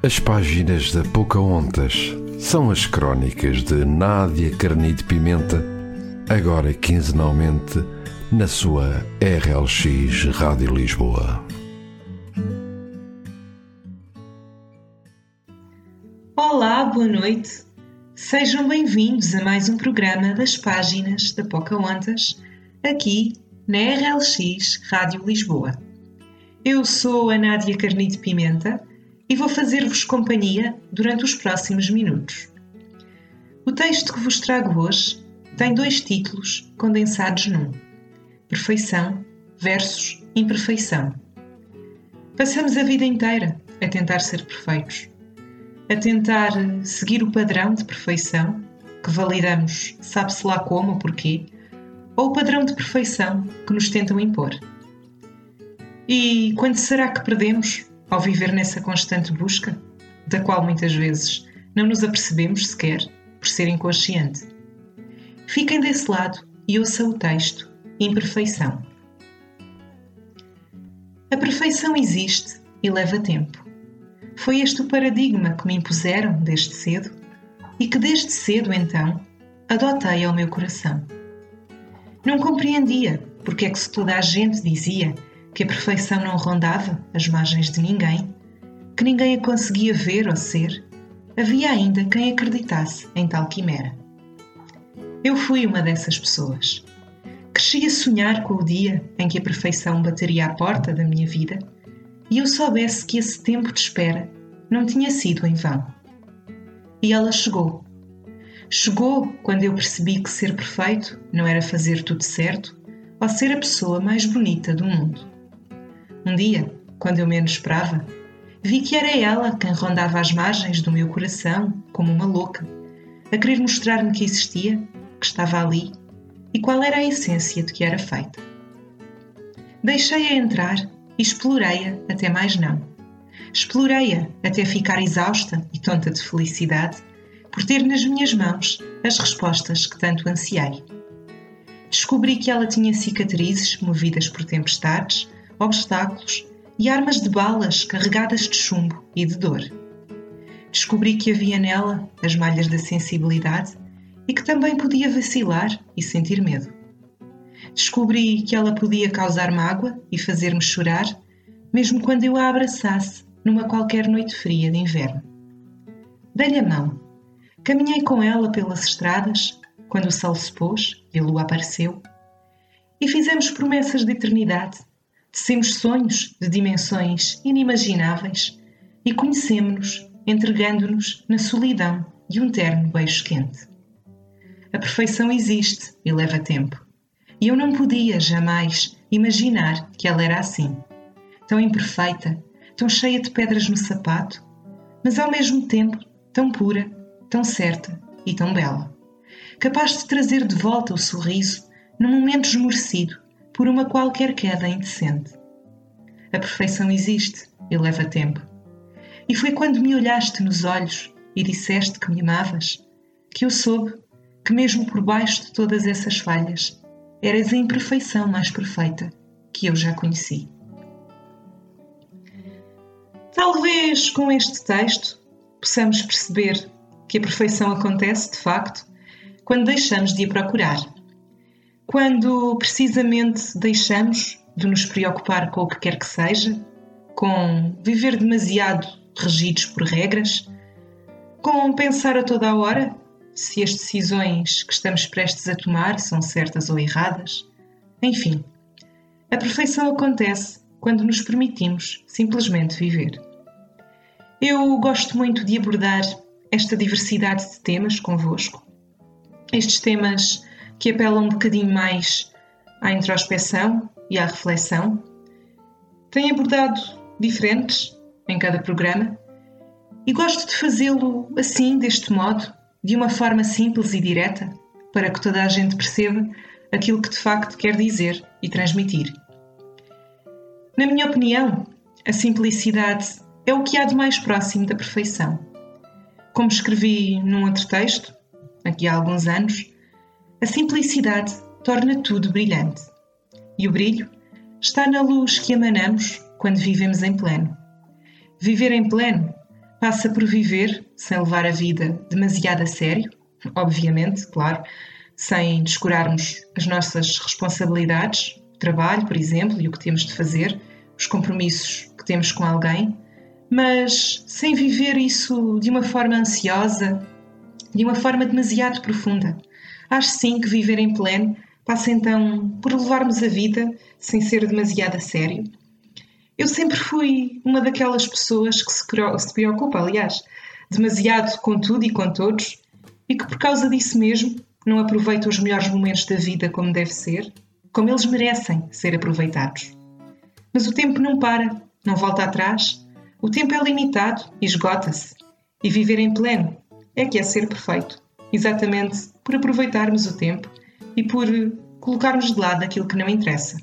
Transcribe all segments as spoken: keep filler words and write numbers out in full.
As páginas da Pocahontas são as crónicas de Nádia Carnide Pimenta, agora quinzenalmente na sua R L X Rádio Lisboa. Olá, boa noite. Sejam bem-vindos a mais um programa das páginas da Pocahontas, aqui na R L X Rádio Lisboa. Eu sou a Nádia Carnide Pimenta e vou fazer-vos companhia durante os próximos minutos. O texto que vos trago hoje tem dois títulos condensados num: Perfeição versus Imperfeição. Passamos a vida inteira a tentar ser perfeitos, a tentar seguir o padrão de perfeição que validamos sabe-se lá como ou porquê, ou o padrão de perfeição que nos tentam impor. E quando será que perdemos ao viver nessa constante busca, da qual muitas vezes não nos apercebemos sequer por ser inconsciente? Fiquem desse lado e ouçam o texto Imperfeição. A perfeição existe e leva tempo. Foi este o paradigma que me impuseram desde cedo e que desde cedo, então, adotei ao meu coração. Não compreendia porque é que se toda a gente dizia que a perfeição não rondava as margens de ninguém, que ninguém a conseguia ver ou ser, havia ainda quem acreditasse em tal quimera. Eu fui uma dessas pessoas. Cresci a sonhar com o dia em que a perfeição bateria à porta da minha vida e eu soubesse que esse tempo de espera não tinha sido em vão. E ela chegou. Chegou quando eu percebi que ser perfeito não era fazer tudo certo ou ser a pessoa mais bonita do mundo. Um dia, quando eu menos esperava, vi que era ela quem rondava as margens do meu coração como uma louca, a querer mostrar-me que existia, que estava ali e qual era a essência de que era feita. Deixei-a entrar e explorei-a até mais não. Explorei-a até ficar exausta e tonta de felicidade por ter nas minhas mãos as respostas que tanto ansiei. Descobri que ela tinha cicatrizes movidas por tempestades, obstáculos e armas de balas carregadas de chumbo e de dor. Descobri que havia nela as malhas da sensibilidade e que também podia vacilar e sentir medo. Descobri que ela podia causar mágoa e fazer-me chorar, mesmo quando eu a abraçasse numa qualquer noite fria de inverno. Dei-lhe a mão. Caminhei com ela pelas estradas, quando o sol se pôs e a lua apareceu, e fizemos promessas de eternidade. Tecemos sonhos de dimensões inimagináveis e conhecemo-nos entregando-nos na solidão de um terno beijo quente. A perfeição existe e leva tempo. E eu não podia jamais imaginar que ela era assim. Tão imperfeita, tão cheia de pedras no sapato, mas ao mesmo tempo tão pura, tão certa e tão bela. Capaz de trazer de volta o sorriso num momento esmorecido por uma qualquer queda indecente. A perfeição existe e leva tempo. E foi quando me olhaste nos olhos e disseste que me amavas, que eu soube que mesmo por baixo de todas essas falhas, eras a imperfeição mais perfeita que eu já conheci. Talvez com este texto possamos perceber que a perfeição acontece, de facto, quando deixamos de a procurar. Quando precisamente deixamos de nos preocupar com o que quer que seja, com viver demasiado regidos por regras, com pensar a toda a hora se as decisões que estamos prestes a tomar são certas ou erradas. Enfim, a perfeição acontece quando nos permitimos simplesmente viver. Eu gosto muito de abordar esta diversidade de temas convosco, estes temas que apelam um bocadinho mais à introspeção e à reflexão. Tenho abordado diferentes em cada programa e gosto de fazê-lo assim, deste modo, de uma forma simples e direta, para que toda a gente perceba aquilo que de facto quer dizer e transmitir. Na minha opinião, a simplicidade é o que há de mais próximo da perfeição. Como escrevi num outro texto, aqui há alguns anos, a simplicidade torna tudo brilhante. E o brilho está na luz que emanamos quando vivemos em pleno. Viver em pleno passa por viver sem levar a vida demasiado a sério, obviamente, claro, sem descurarmos as nossas responsabilidades, o trabalho, por exemplo, e o que temos de fazer, os compromissos que temos com alguém, mas sem viver isso de uma forma ansiosa, de uma forma demasiado profunda. Acho sim que viver em pleno passa então por levarmos a vida sem ser demasiado a sério. Eu sempre fui uma daquelas pessoas que se preocupa, aliás, demasiado com tudo e com todos, e que por causa disso mesmo não aproveita os melhores momentos da vida como deve ser, como eles merecem ser aproveitados. Mas o tempo não para, não volta atrás, o tempo é limitado e esgota-se, e viver em pleno é que é ser perfeito, exatamente por aproveitarmos o tempo e por colocarmos de lado aquilo que não interessa.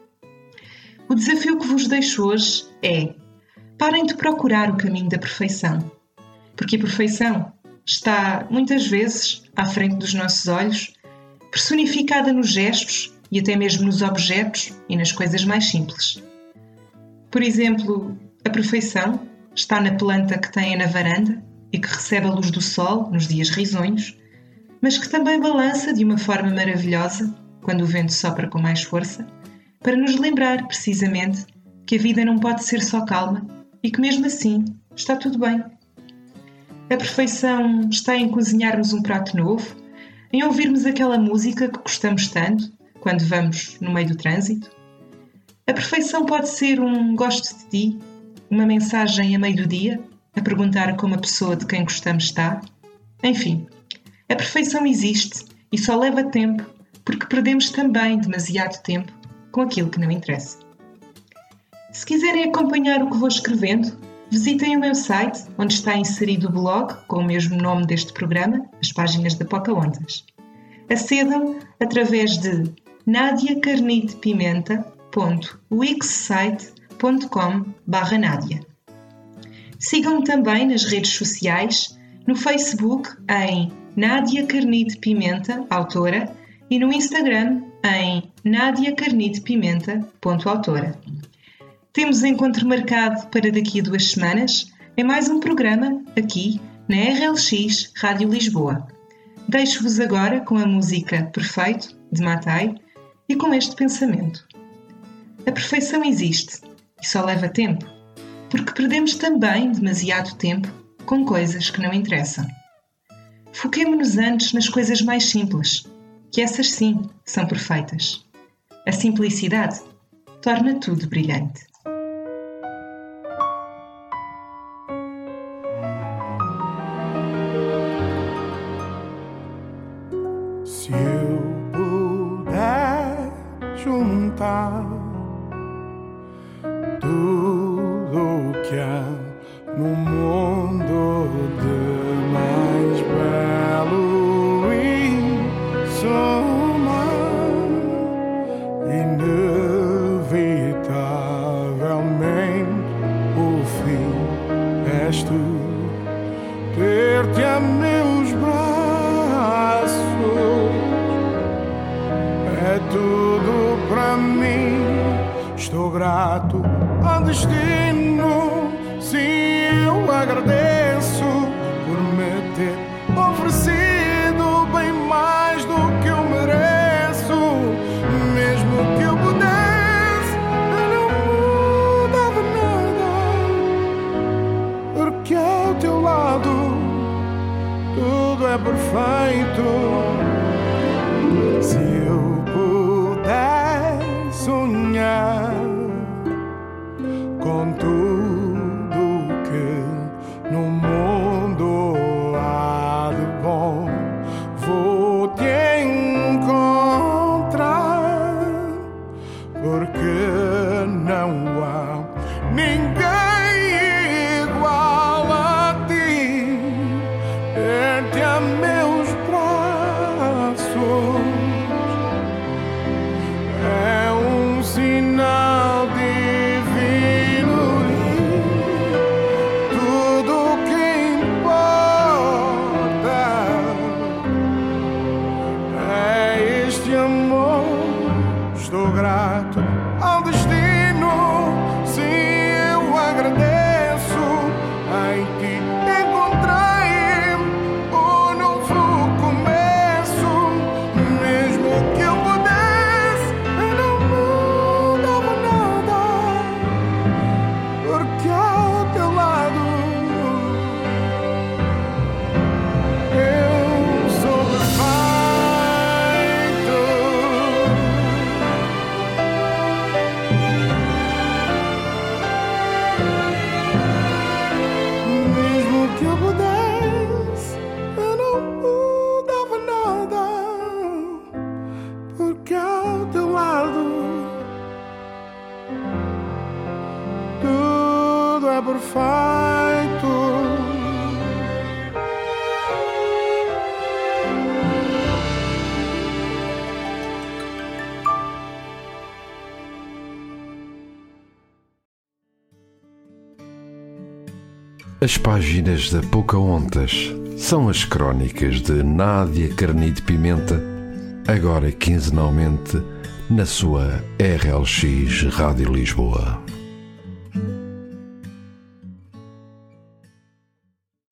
O desafio que vos deixo hoje é: parem de procurar o caminho da perfeição, porque a perfeição está muitas vezes à frente dos nossos olhos, personificada nos gestos e até mesmo nos objetos e nas coisas mais simples. Por exemplo, a perfeição está na planta que têm na varanda e que recebe a luz do sol nos dias risonhos, mas que também balança de uma forma maravilhosa quando o vento sopra com mais força, para nos lembrar, precisamente, que a vida não pode ser só calma e que, mesmo assim, está tudo bem. A perfeição está em cozinharmos um prato novo, em ouvirmos aquela música que gostamos tanto quando vamos no meio do trânsito. A perfeição pode ser um gosto de ti, uma mensagem a meio do dia, a perguntar como a pessoa de quem gostamos está. Enfim, a perfeição existe e só leva tempo porque perdemos também demasiado tempo com aquilo que não interessa. Se quiserem acompanhar o que vou escrevendo, visitem o meu site, onde está inserido o blog com o mesmo nome deste programa, as páginas da Pocahontas. Acedam através de nadia carnide pimenta ponto wixsite ponto com barra nadia. Sigam-me também nas redes sociais, no Facebook em Nadia Carnide Pimenta, autora, e no Instagram em nadia carnide pimenta ponto autora. Temos encontro marcado para daqui a duas semanas em mais um programa aqui na R L X Rádio Lisboa. Deixo-vos agora com a música Perfeito, de Matai, e com este pensamento. A perfeição existe e só leva tempo, porque perdemos também demasiado tempo com coisas que não interessam. Foquemo-nos antes nas coisas mais simples, que essas sim são perfeitas. A simplicidade torna tudo brilhante. Se eu puder juntar tudo o que há no mundo de mais belo e somar, inevitavelmente o fim és tu, ter-te a meus braços é tudo para mim. Estou grato ao destino, sim, eu agradeço por me ter oferecido bem mais do que eu mereço. Mesmo que eu pudesse, eu não mudava nada, porque ao teu lado tudo é perfeito. Se eu puder sonhar com tudo que no mundo há de bom, vou te encontrar, porque não há ninguém igual a ti. Ter-te a meus braços é um sinal divino. Tudo que importa é este amor. Estou grato ao destino, sim, eu é perfeito. As páginas da Pocahontas são as crónicas de Nádia Carnide Pimenta, agora quinzenalmente na sua R L X Rádio Lisboa.